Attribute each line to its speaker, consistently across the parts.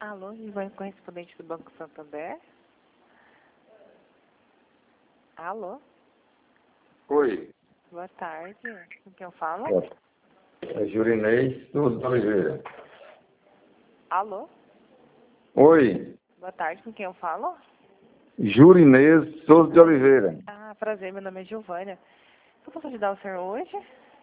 Speaker 1: Alô, Giovanni, correspondente do Banco Santander? Alô,
Speaker 2: Oi,
Speaker 1: boa tarde. Com quem eu falo?
Speaker 2: é Jurinês Souza de Oliveira.
Speaker 1: Alô,
Speaker 2: Oi,
Speaker 1: boa tarde. Com quem eu falo?
Speaker 2: Jurinês Souza de Oliveira.
Speaker 1: Ah, prazer. Meu nome é Giovânia. Eu posso ajudar o senhor hoje?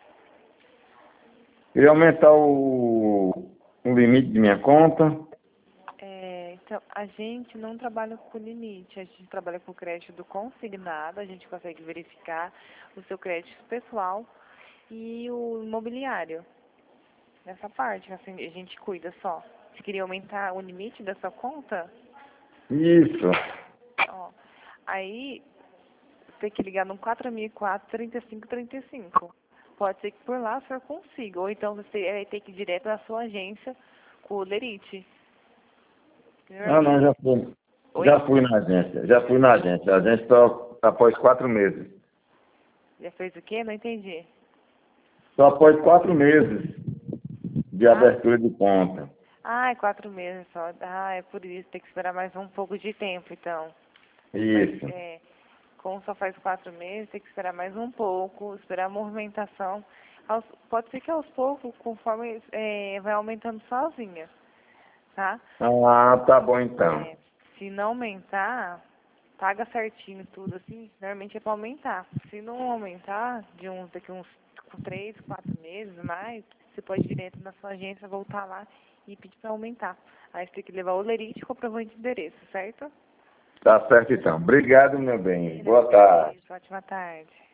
Speaker 2: Queria aumentar o limite de minha conta.
Speaker 1: Então, a gente não trabalha com limite. A gente trabalha com crédito consignado. A gente consegue verificar o seu crédito pessoal e o imobiliário. Nessa parte, assim, a gente cuida só. Você queria aumentar o limite da sua conta?
Speaker 2: Isso.
Speaker 1: Ó, aí tem que ligar no 4004-3535. Pode ser que por lá o senhor consiga. Ou então você vai ter que ir direto na sua agência com o Lerite.
Speaker 2: Não, já fui.
Speaker 1: Oi?
Speaker 2: Já fui na agência. Já fui na agência. A agência só após 4 meses.
Speaker 1: Já fez o quê? Não entendi.
Speaker 2: Só após 4 meses de
Speaker 1: Ah,
Speaker 2: abertura de conta.
Speaker 1: é 4 meses só. Ah, é por isso. Tem que esperar mais um pouco de tempo, então. Mas,
Speaker 2: Isso.
Speaker 1: como só faz 4 meses, tem que esperar mais um pouco, esperar a movimentação. Pode ser que aos poucos, conforme vai aumentando sozinha, tá?
Speaker 2: Ah, tá bom então.
Speaker 1: Se não aumentar, paga certinho tudo assim, normalmente é para aumentar. Se não aumentar, daqui uns 3, 4 meses mais, você pode ir direto na sua agência, voltar lá e pedir para aumentar. Aí você tem que levar o lerite e comprovante de endereço, certo?
Speaker 2: Tá certo então. Obrigado, meu bem. Boa tarde.
Speaker 1: Ótima tarde.